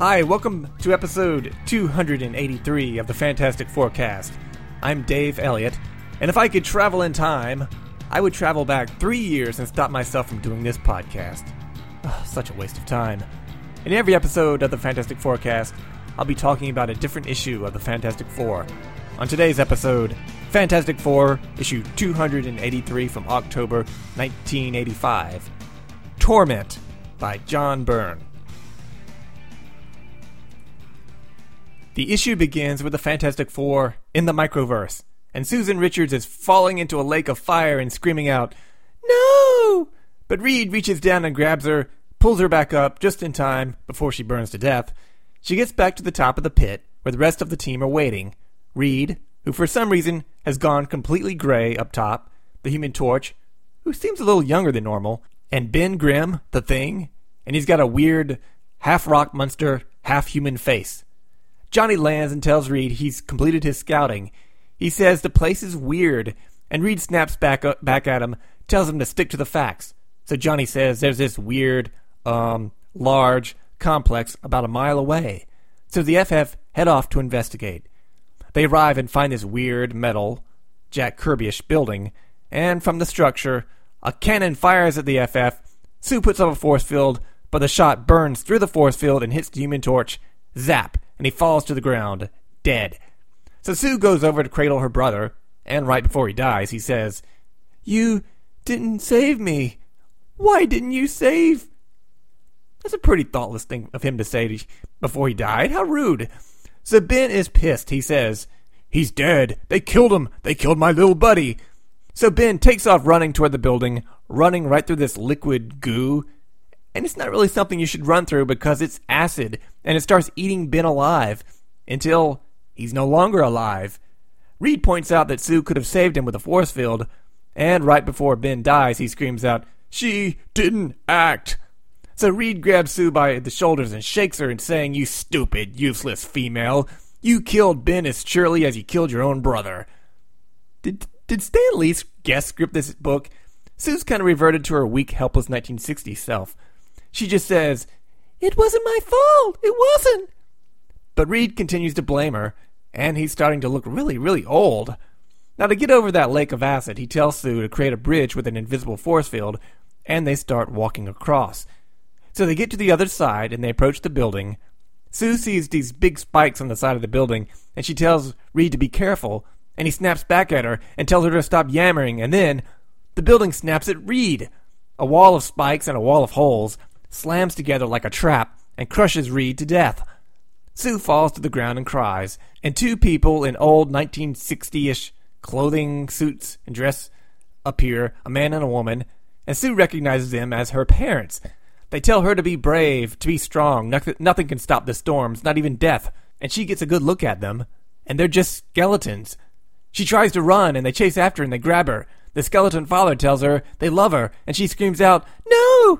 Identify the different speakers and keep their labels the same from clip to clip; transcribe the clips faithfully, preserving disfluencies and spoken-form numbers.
Speaker 1: Hi, welcome to episode two hundred eighty-three of the Fantastic Forecast. I'm Dave Elliott, and if I could travel in time, I would travel back three years and stop myself from doing this podcast. Ugh, such a waste of time. In every episode of the Fantastic Forecast, I'll be talking about a different issue of the Fantastic Four. On today's episode, Fantastic Four, issue two hundred eighty-three from October nineteen eighty-five. Torment by John Byrne. The issue begins with the Fantastic Four in the Microverse, and Susan Richards is falling into a lake of fire and screaming out, "No!" But Reed reaches down and grabs her, pulls her back up just in time before she burns to death. She gets back to the top of the pit, where the rest of the team are waiting. Reed, who for some reason has gone completely gray up top, the Human Torch, who seems a little younger than normal, and Ben Grimm, the Thing, and he's got a weird half-rock monster, half-human face. Johnny lands and tells Reed he's completed his scouting. He says the place is weird, and Reed snaps back up, back at him, tells him to stick to the facts. So Johnny says there's this weird, um, large complex about a mile away. So the F F head off to investigate. They arrive and find this weird metal, Jack Kirby-ish building, and from the structure, a cannon fires at the F F. Sue puts up a force field, but the shot burns through the force field and hits the Human Torch. Zap! And he falls to the ground, dead. So Sue goes over to cradle her brother, and right before he dies, he says, "You didn't save me. Why didn't you save?" That's a pretty thoughtless thing of him to say before he died. How rude. So Ben is pissed. He says, "He's dead. They killed him. They killed my little buddy." So Ben takes off running toward the building, running right through this liquid goo. And it's not really something you should run through because it's acid, and it starts eating Ben alive until he's no longer alive. Reed points out that Sue could have saved him with a force field, and right before Ben dies, he screams out, "She didn't act." So Reed grabs Sue by the shoulders and shakes her and saying, "You stupid, useless female. You killed Ben as surely as you killed your own brother." Did, did Stan Lee guest script this book? Sue's kind of reverted to her weak, helpless nineteen sixties self. She just says, "It wasn't my fault. It wasn't." But Reed continues to blame her, and he's starting to look really, really old. Now, to get over that lake of acid, he tells Sue to create a bridge with an invisible force field, and they start walking across. So they get to the other side, and they approach the building. Sue sees these big spikes on the side of the building, and she tells Reed to be careful, and he snaps back at her and tells her to stop yammering, and then the building snaps at Reed. A wall of spikes and a wall of holes slams together like a trap and crushes Reed to death. Sue falls to the ground and cries, and two people in old nineteen sixty-ish clothing, suits, and dress appear, a man and a woman, and Sue recognizes them as her parents. They tell her to be brave, to be strong, nothing, nothing can stop the storms, not even death, and she gets a good look at them, and they're just skeletons. She tries to run, and they chase after her and they grab her. The skeleton father tells her they love her, and she screams out, "No!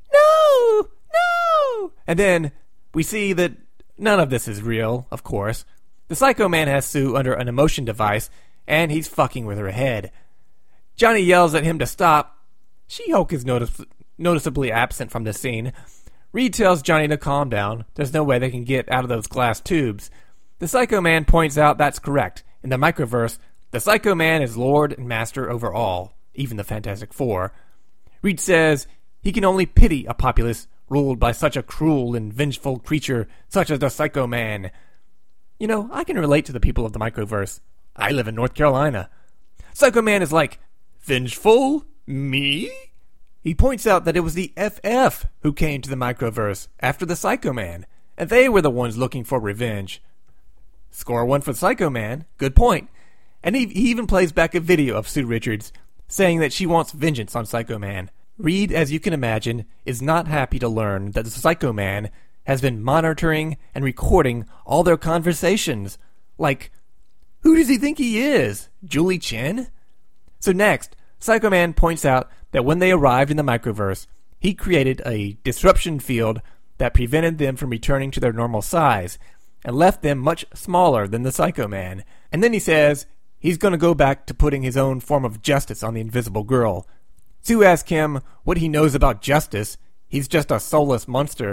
Speaker 1: No! No!" And then we see that none of this is real, of course. The Psycho Man has Sue under an emotion device, and he's fucking with her head. Johnny yells at him to stop. She-Hulk is notice- noticeably absent from this scene. Reed tells Johnny to calm down. There's no way they can get out of those glass tubes. The Psycho Man points out that's correct. In the Microverse, the Psycho Man is lord and master over all, even the Fantastic Four. Reed says he can only pity a populace ruled by such a cruel and vengeful creature such as the Psycho Man. You know, I can relate to the people of the Microverse. I live in North Carolina. Psycho Man is like, "Vengeful? Me?" He points out that it was the F F who came to the Microverse after the Psycho Man, and they were the ones looking for revenge. Score one for Psycho Man. Good point. And he, he even plays back a video of Sue Richards saying that she wants vengeance on Psycho Man. Reed, as you can imagine, is not happy to learn that the Psycho Man has been monitoring and recording all their conversations. Like, who does he think he is? Julie Chen? So next, Psycho Man points out that when they arrived in the Microverse, he created a disruption field that prevented them from returning to their normal size and left them much smaller than the Psycho Man. And then he says he's going to go back to putting his own form of justice on the Invisible Girl. Sue asks him what he knows about justice. He's just a soulless monster.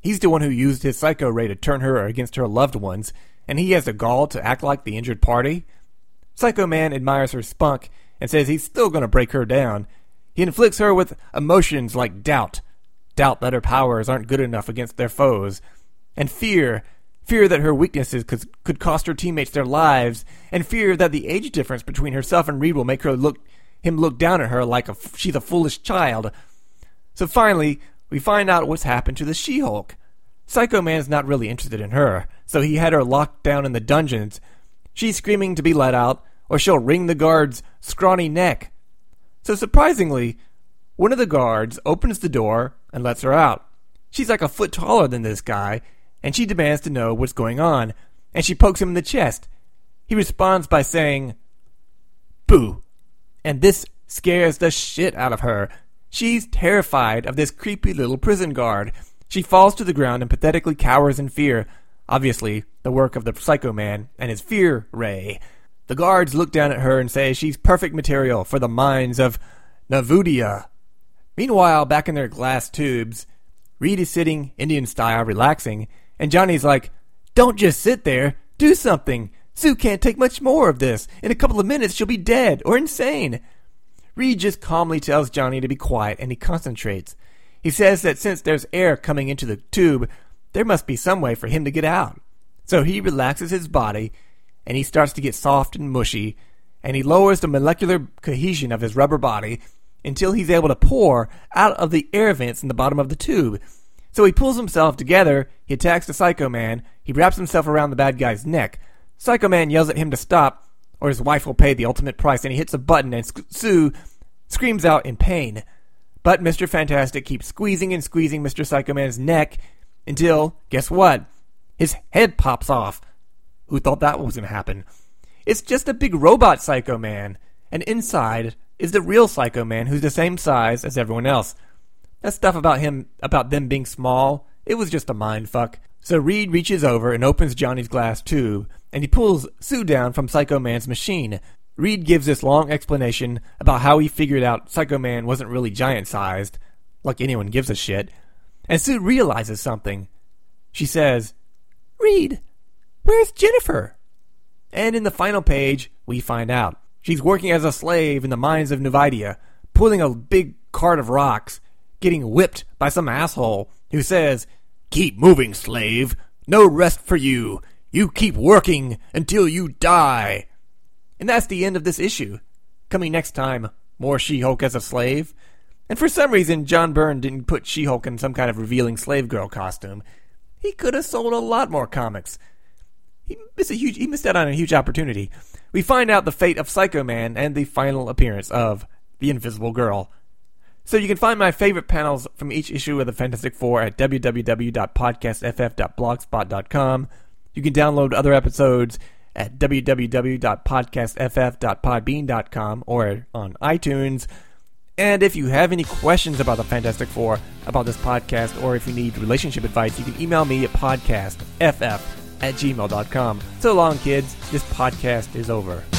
Speaker 1: He's the one who used his psycho ray to turn her against her loved ones, and he has the gall to act like the injured party. Psycho Man admires her spunk and says he's still going to break her down. He inflicts her with emotions like doubt. Doubt that her powers aren't good enough against their foes. And fear. Fear that her weaknesses could, could cost her teammates their lives. And fear that the age difference between herself and Reed will make her look him look down at her like a, she's a foolish child. So finally, we find out what's happened to the She-Hulk. Psycho Man's not really interested in her, so he had her locked down in the dungeons. She's screaming to be let out, or she'll wring the guard's scrawny neck. So surprisingly, one of the guards opens the door and lets her out. She's like a foot taller than this guy, and she demands to know what's going on, and she pokes him in the chest. He responds by saying, "Boo." And this scares the shit out of her. She's terrified of this creepy little prison guard. She falls to the ground and pathetically cowers in fear. Obviously, the work of the Psycho Man and his fear ray. The guards look down at her and say she's perfect material for the mines of Navudia. Meanwhile, back in their glass tubes, Reed is sitting, Indian style, relaxing, and Johnny's like, "Don't just sit there, do something. Sue can't take much more of this. In a couple of minutes, she'll be dead or insane." Reed just calmly tells Johnny to be quiet, and he concentrates. He says that since there's air coming into the tube, there must be some way for him to get out. So he relaxes his body, and he starts to get soft and mushy, and he lowers the molecular cohesion of his rubber body until he's able to pour out of the air vents in the bottom of the tube. So he pulls himself together, he attacks the Psycho Man, he wraps himself around the bad guy's neck. Psycho Man yells at him to stop, or his wife will pay the ultimate price, and he hits a button, and Sue screams out in pain. But Mister Fantastic keeps squeezing and squeezing Mister Psycho Man's neck until, guess what? His head pops off. Who thought that was going to happen? It's just a big robot Psycho Man, and inside is the real Psycho Man who's the same size as everyone else. That stuff about him, about them being small, it was just a mind fuck. So Reed reaches over and opens Johnny's glass tube, and he pulls Sue down from Psycho Man's machine. Reed gives this long explanation about how he figured out Psycho Man wasn't really giant-sized, like anyone gives a shit, and Sue realizes something. She says, "Reed, where's Jennifer?" And in the final page, we find out. She's working as a slave in the mines of Nuvidia, pulling a big cart of rocks, getting whipped by some asshole who says, "Keep moving, slave. No rest for you. You keep working until you die." And that's the end of this issue. Coming next time, more She-Hulk as a slave. And for some reason, John Byrne didn't put She-Hulk in some kind of revealing slave girl costume. He could have sold a lot more comics. He missed, a huge, he missed out on a huge opportunity. We find out the fate of Psycho Man and the final appearance of the Invisible Girl. So you can find my favorite panels from each issue of the Fantastic Four at w w w dot podcast f f dot blogspot dot com. You can download other episodes at w w w dot podcast f f dot podbean dot com or on iTunes. And if you have any questions about the Fantastic Four, about this podcast, or if you need relationship advice, you can email me at podcastff at gmail dot com. So long, kids. This podcast is over.